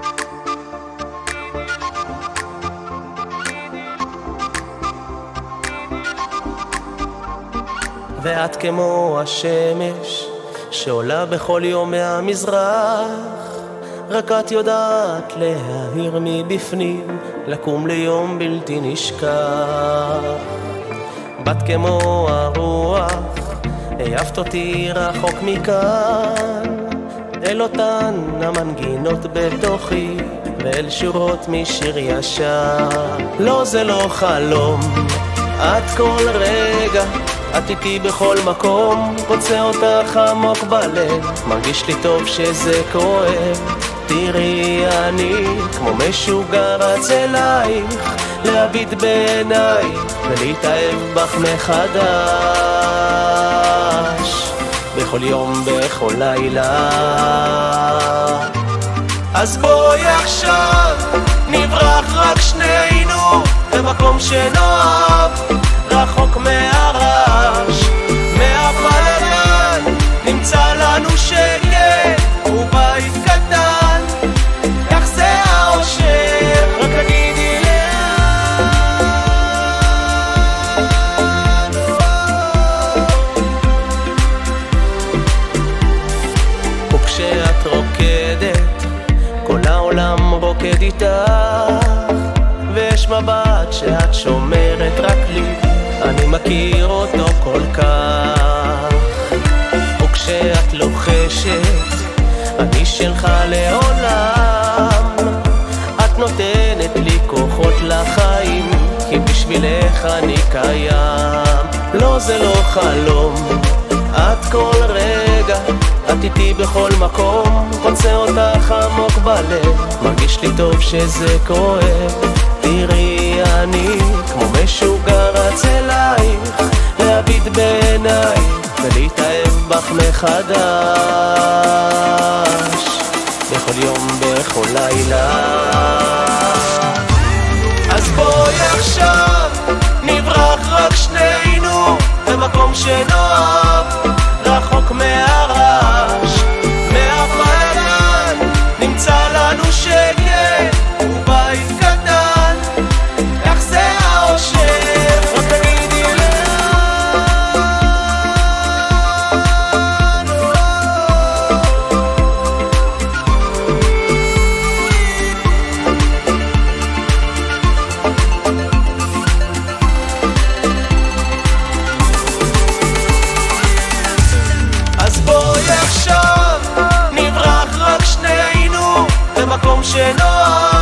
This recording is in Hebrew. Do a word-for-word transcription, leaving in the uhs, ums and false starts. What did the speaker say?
ואת כמו השמש שעולה בכל יום מהמזרח, רק את יודעת להאיר מבפנים, לקום ליום בלתי נשכח. בת כמו הרוח, העפת אותי רחוק מכאן, אל אותן המנגינות בתוכי ואל שורות משיר ישר. לא, זה לא חלום, את כל רגע, את איתי בכל מקום, רוצה אותך עמוק בלב, מרגיש לי טוב שזה כואב. תראי, אני כמו משוגע רץ אלייך, להביט בעינייך ולהתאהב בך מחדש, בכל יום בכל לילה. אז בואי עכשיו נברח רק שנינו במקום שנאהב, רחוק מהרעש, מהבלגן, נמצא לנו שקט ובית קטן. איך זה האושר, רק תגידי לאן. וכשאת רוקדת, כל העולם רוקד איתך, ויש מבט שאת שומרת רק לי, אני מכיר אותו כל כך. וכשאת לוחשת, אני שלך לעולם, את נותנת לי כוחות לחיים, כי בשבילך אני קיים. לא, זה לא חלום, את כל רגע, את איתי בכל מקום, רוצה אותך עמוק בלב, מרגיש לי טוב שזה כואב. תראי, אני כמו משוגע רץ אלייך, להביט בעינייך ולהתאהב בך מחדש, בכל יום בכל לילה. אז בואי עכשיו נברח רק שנינו במקום שנאהב, רחוק מהרעש, מהבלגן, נמצא לנו שקט ובית קטן. איך זה האושר, רק תגידי לאן. אז בואי עכשיו נברח רק שנינו במקום שנאהב,